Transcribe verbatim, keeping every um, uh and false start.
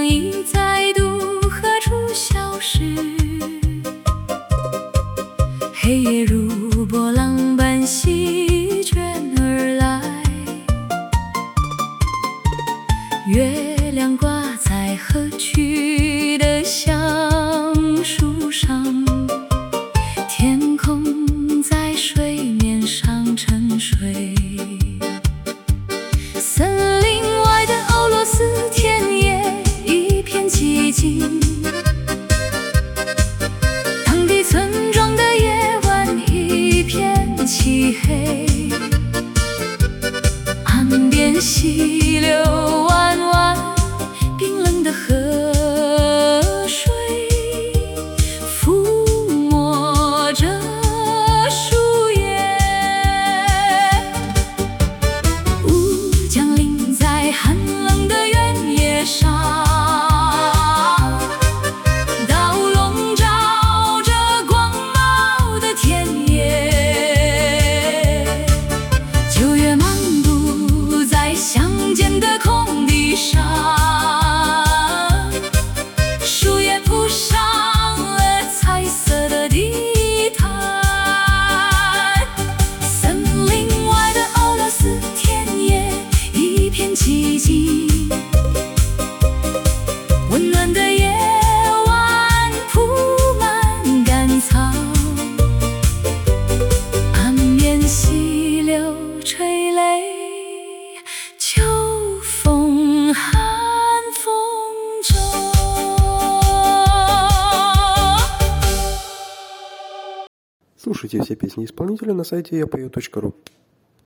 意再度何处消失？黑夜如波浪般席卷而来，月亮挂在河曲的橡树上，天空在水面上沉睡。森林外的俄罗斯田野一片寂静，当地村庄的夜晚一片漆黑，岸边溪流弯弯，冰冷的河水抚摸着树叶。雾降临在寒冷的原野上，刀笼罩着广袤的田野。九月漫步在乡间的空地上，树叶铺上了彩色的地毯。森林外的俄罗斯田野一片寂静，温暖的夜晚铺满干草，岸边溪流垂泪，秋风寒风中。 Слушайте все песни исполнителя на сайте я пою точка ру.